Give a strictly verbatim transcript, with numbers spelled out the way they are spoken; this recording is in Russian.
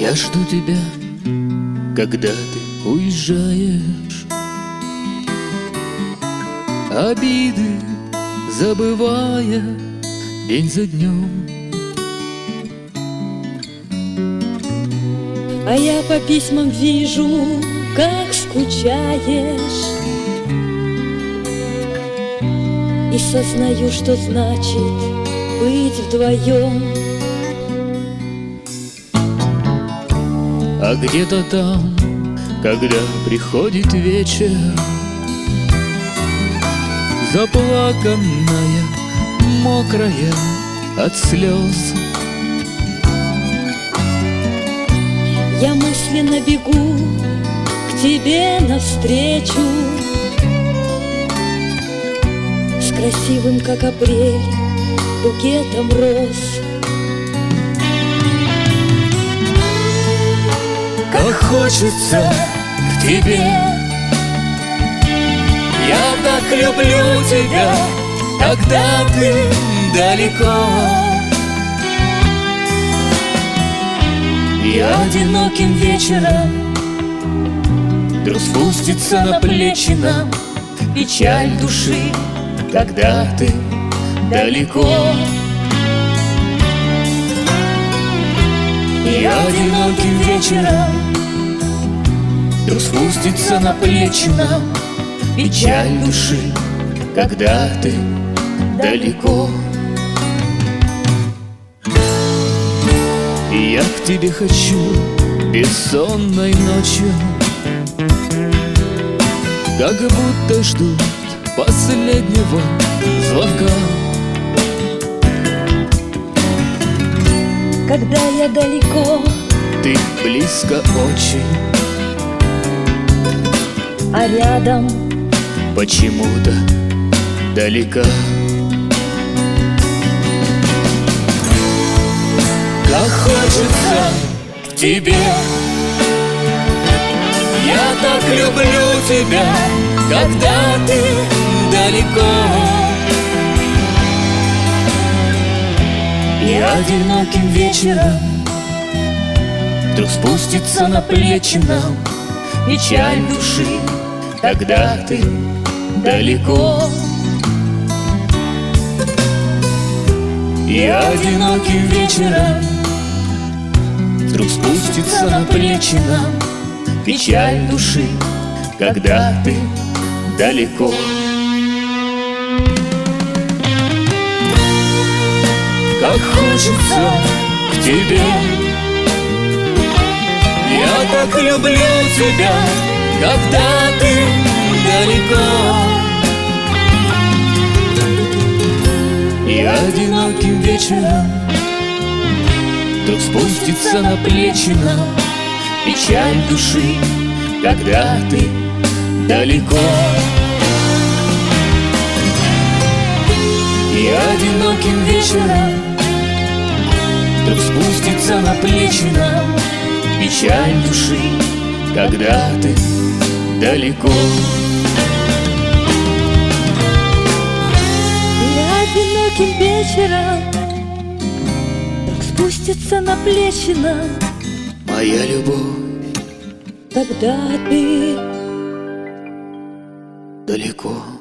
Я жду тебя, когда ты уезжаешь, обиды забывая день за днем. А я по письмам вижу, как скучаешь, и сознаю, что значит быть вдвоем. А где-то там, когда приходит вечер, заплаканная, мокрая от слез, я мысленно бегу к тебе навстречу, с красивым, как апрель, букетом роз. Как хочется к тебе, я так люблю тебя, когда ты далеко. И одиноким вечером вдруг спустится на плечи нам печаль души, когда ты далеко. И одиноким вечером вдруг спустится на плечи нам печаль души, когда ты далеко. И я к тебе хочу бессонной ночью, как будто ждут последнего звонка. Когда я далеко, ты близко очень, а рядом почему-то далека. Как хочется к тебе, я так люблю тебя, когда ты далеко. И одиноким вечером вдруг спустится на плечи нам печаль души, когда ты далеко. И одиноким вечером вдруг спустится на плечи нам печаль души, когда ты далеко. Как хочется к тебе, я так люблю тебя, когда ты далеко. И одиноким вечером вдруг спустится на плечи нам печаль души, когда ты далеко. И одиноким вечером вдруг спустится на плечи нам печаль души, когда ты далеко. одиноким вечером вдруг спустится на плечи нам моя любовь, когда ты далеко.